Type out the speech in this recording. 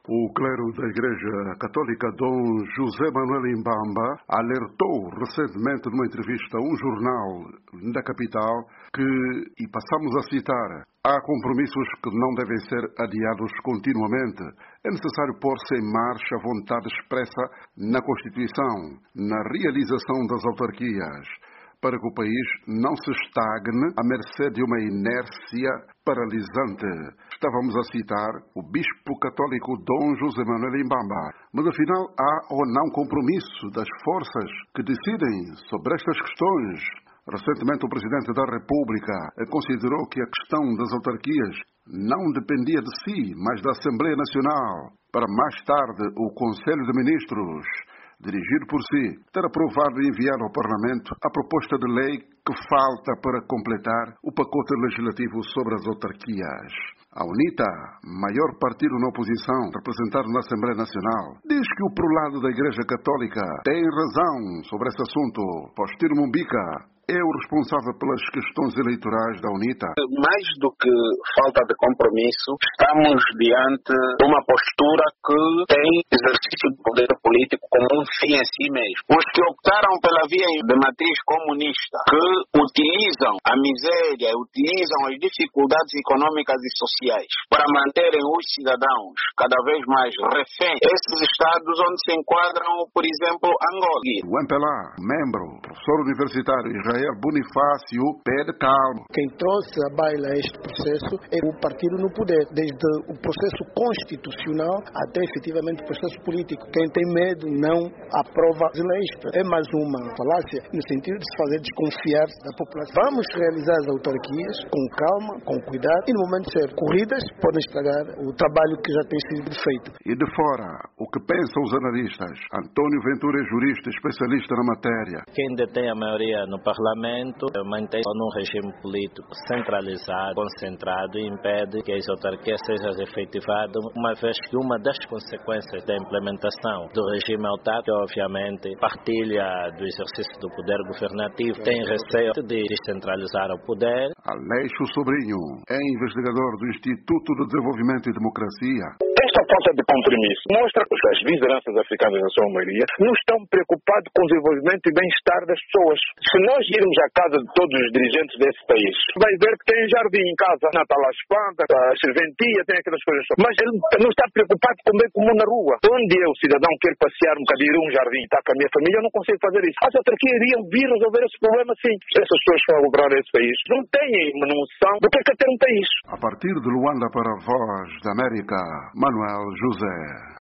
O clero da Igreja Católica Dom José Manuel Imbamba alertou recentemente numa entrevista a um jornal da capital que, e passamos a citar, há compromissos que não devem ser adiados continuamente. É necessário pôr-se em marcha a vontade expressa na Constituição, na realização das autarquias, para que o país não se estagne à mercê de uma inércia paralisante. Estávamos a citar o bispo católico Dom José Manuel Imbamba. Mas afinal há ou não compromisso das forças que decidem sobre estas questões? Recentemente o Presidente da República considerou que a questão das autarquias não dependia de si, mas da Assembleia Nacional, para mais tarde o Conselho de Ministros, dirigido por si, ter aprovado e enviado ao Parlamento a proposta de lei que falta para completar o pacote legislativo sobre as autarquias. A UNITA, maior partido na oposição, representado na Assembleia Nacional, diz que o prolado da Igreja Católica tem razão sobre esse assunto. Faustino Mumbica é o responsável pelas questões eleitorais da UNITA. Mais do que falta de compromisso, estamos diante de uma postura que tem exercício do poder político como um fim em si mesmo. Os que optaram pela via de matriz comunista, que utilizam a miséria, utilizam as dificuldades econômicas e sociais para manterem os cidadãos cada vez mais reféns, esses estados onde se enquadram, por exemplo, Angola. O MPLA, membro, professor universitário Israel Bonifácio, pede calma. Quem trouxe à baila este processo é o partido no poder, desde o processo constitucional até efetivamente o processo político. Quem tem medo não aprova as leis. É mais uma falácia no sentido de se fazer desconfiar da população. Vamos realizar as autarquias com calma, com cuidado, e no momento de ser corridas podem estragar o trabalho que já tem sido feito. E de fora, o que pensam os analistas? António Ventura é jurista, especialista na matéria. Quem detém a maioria no Parlamento mantém num regime político centralizado, concentrado, e impede que as autarquias sejam efetivadas, uma vez que uma das consequências da implementação do regime autárquico, obviamente, partilha do exercício do poder governativo, tem receio de descentralizar o poder. Aleixo Sobrinho é investigador do Instituto de Desenvolvimento e Democracia. Esta falta de compromisso mostra que as lideranças africanas, na sua maioria, não estão preocupados com o desenvolvimento e bem-estar das pessoas. Se nós irmos à casa de todos os dirigentes desse país, vai ver que tem jardim em casa, Natal à espanta, a serventia, tem aquelas coisas. Mas ele não está preocupado com o bem comum na rua. Onde eu, cidadão, quero passear um bocadinho, ir a um jardim, está com a minha família, eu não consigo fazer isso. As autarquias iriam vir resolver esse problema sim. Essas pessoas que vão governar esse país não têm noção do que é ter um país. A partir de Luanda para a Voz da América, Manuel José.